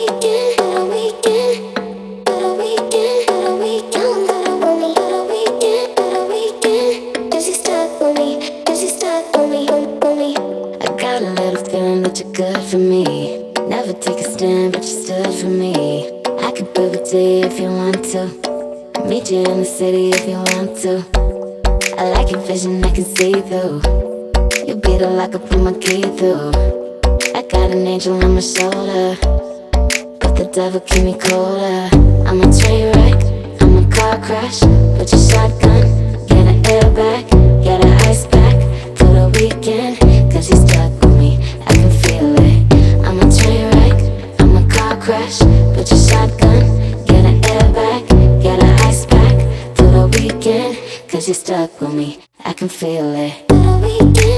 Got a little feeling that you're good for me. Never take a stand, but you stood for me. I could prove it to you if you want to. Meet you in the city if you want to. I like your vision, I can see through. You beat it like I put my key through. I got an angel on my shoulder, but the devil keep me colder. I'm a train wreck, I'm a car crash. Put your shotgun, get an airbag, get an ice pack for the weekend, cause you stuck with me, I can feel it. I'm a train wreck, I'm a car crash. Put your shotgun, get an airbag, get an ice pack for the weekend, cause you stuck with me, I can feel it. For the weekend.